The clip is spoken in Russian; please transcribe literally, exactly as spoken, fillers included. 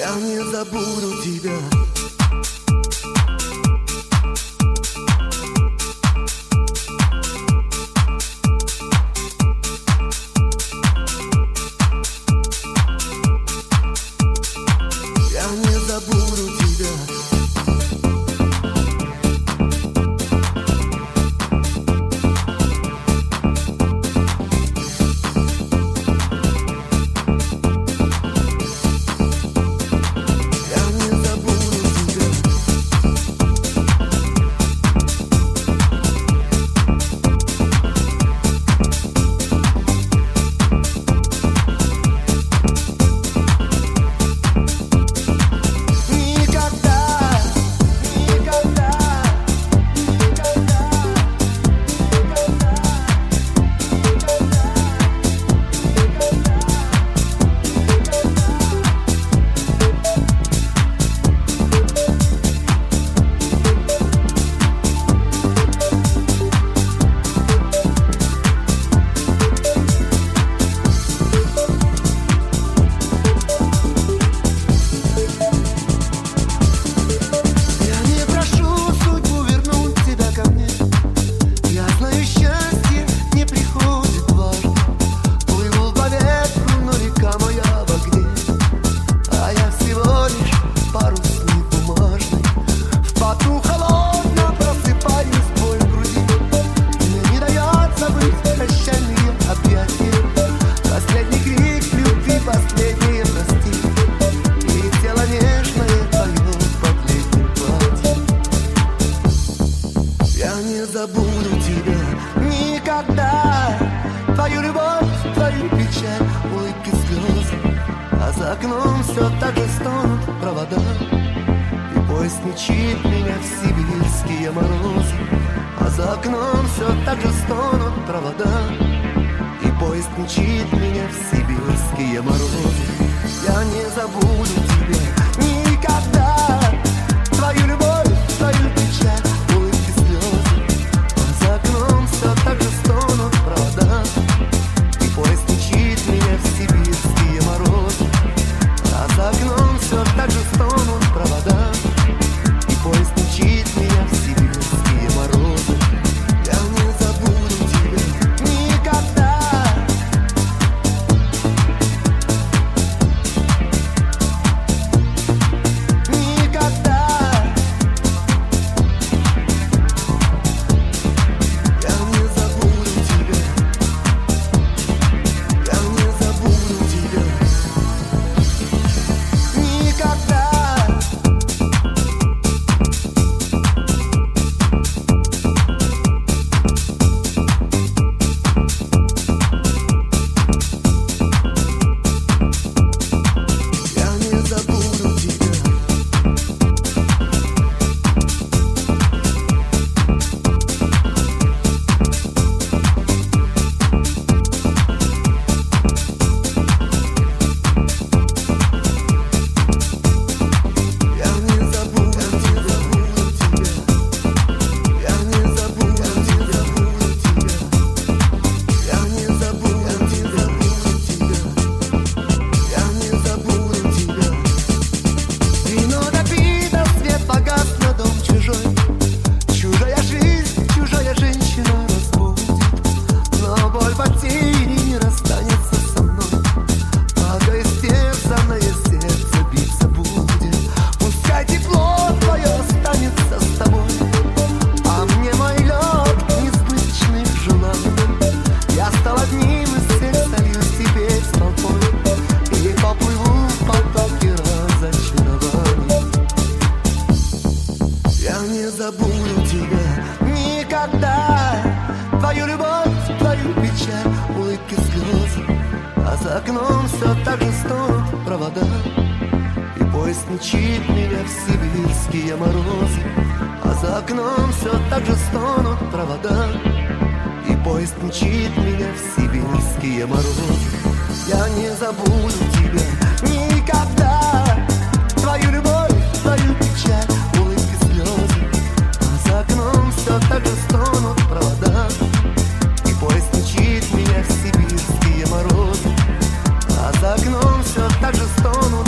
Я не забуду тебя. Я не забуду тебя. Забуду тебя никогда. Твою любовь, твою печаль, улыбки, слезы. А за окном все так же стонут провода. И поезд мчит меня в сибирские морозы. А за окном все так же стонут провода. И поезд мчит меня в сибирские морозы. Я не забуду тебя никогда. Твою любовь, твою печаль, так же стонут провода. И поезд мчит меня в сибирские морозы. А за окном все так же стонут провода. И поезд мчит меня в сибирские морозы. Я не забуду тебя никогда. Забуду тебя никогда. Твою любовь, твою печаль, улыбки, слезы. А за окном все так же стонут провода. И поезд мчит меня в сибирские морозы. А за окном все так же стонут провода. И поезд мчит меня в сибирские морозы. Я не забуду тебя никогда. Твою любовь, твою печаль, улыбки, слезы. За окном все так же стонут провода. И поезд мчит меня в сибирские морозы. А за окном все так же стонут